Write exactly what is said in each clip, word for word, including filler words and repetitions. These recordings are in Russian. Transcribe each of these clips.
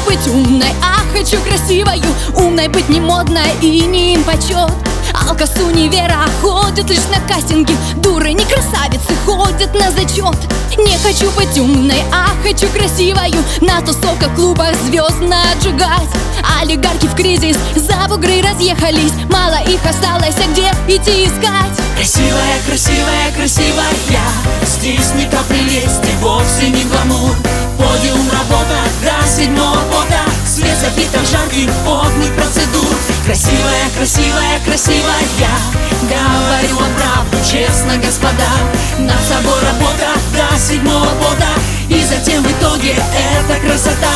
быть умной, а хочу красивою. Умной быть не модно и не им почет. Алка с универа ходят лишь на кастинги. Дуры не красавицы ходят на зачет. Не хочу быть умной, а хочу красивою. На тусовках, клубах звезд наджигать. Олигархи в кризис, за бугры разъехались. Мало их осталось, а где идти искать? Красивая, красивая, красивая, здесь ни капли лести, вовсе не гламур. Подиум, работа до седьмого пота, свет запитан жарких потных процедур. Красивая, красивая, красивая, говорю вам правду, честно, господа. Над собой работа до седьмого пота, и затем в итоге это красота.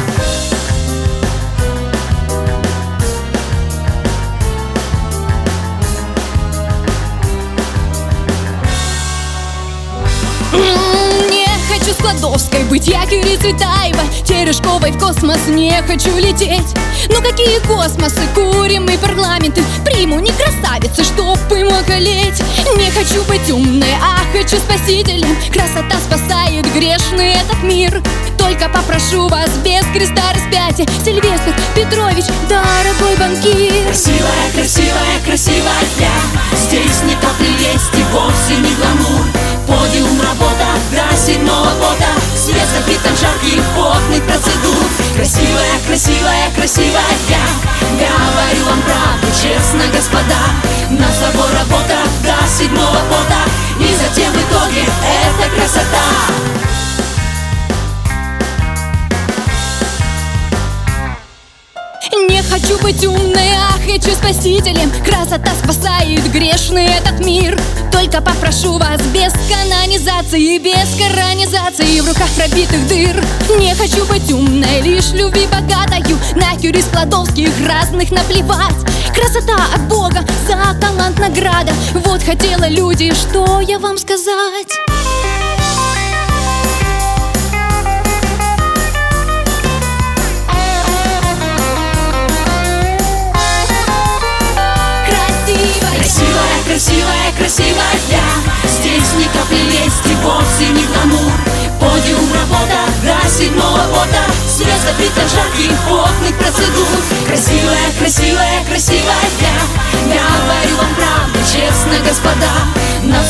Складовской быть, я Кири Цветаева, Терешковой в космос не хочу лететь. Ну какие космосы, курим и парламенты. Приму не красавицы, чтоб им околеть. Не хочу быть умной, а хочу спасителем. Красота спасает грешный этот мир. Только попрошу вас без креста распятия. Сильвестр Петрович, дорогой банкир. Красивая, красивая, красивая, здесь ни капли лести, вовсе не гламур. Подиум, работа до седьмого пота, свет запитан жарких потных процедур. Красивая, красивая, красивая, говорю вам правду, честно, господа. Над собой работа до седьмого пота, и затем в итоге это красота. Не хочу быть умной, а хочу спасителем. Красота спасает грешный этот мир. Только попрошу вас без канонизации, без коронизации в руках пробитых дыр. Не хочу быть умной, лишь любви богатою. На Кюри Складовских разных наплевать. Красота от Бога, за талант награда. Вот хотела люди, что я вам сказать. Красивая, красивая, красивая, здесь ни капли лести, вовсе не гламур. Подиум, работа до седьмого пота, свет запитан жарких потных процедур. Красивая, красивая, красивая, говорю вам правду, честно, господа. Над